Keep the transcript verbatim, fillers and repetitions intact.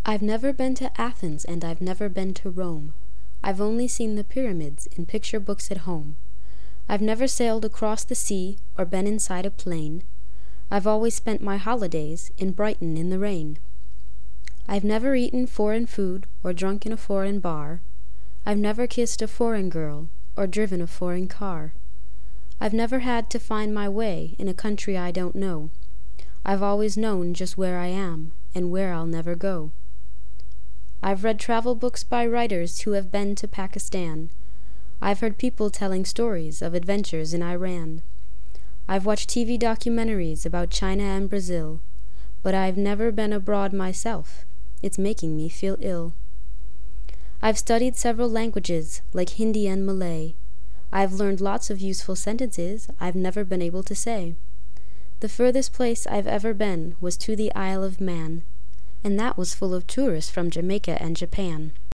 I've never been to Athens and I've never been to Rome. I've only seen the pyramids in picture books at home. I've never sailed across the sea or been inside a plane. I've always spent my holidays in Brighton in the rain. I've never eaten foreign food or drunk in a foreign bar. I've never kissed a foreign girl or driven a foreign car. I've never had to find my way in a country I don't know. I've always known just where I am and where I'll never go. I've read travel books by writers who have been to Pakistan. I've heard people telling stories of adventures in Iran. I've watched T V documentaries about China and Brazil, but I've never been abroad myself. It's making me feel ill. I've studied several languages, like Hindi and Malay. I've learned lots of useful sentences I've never been able to say. The furthest place I've ever been was to the Isle of Man, and that was full of tourists from Jamaica and Japan.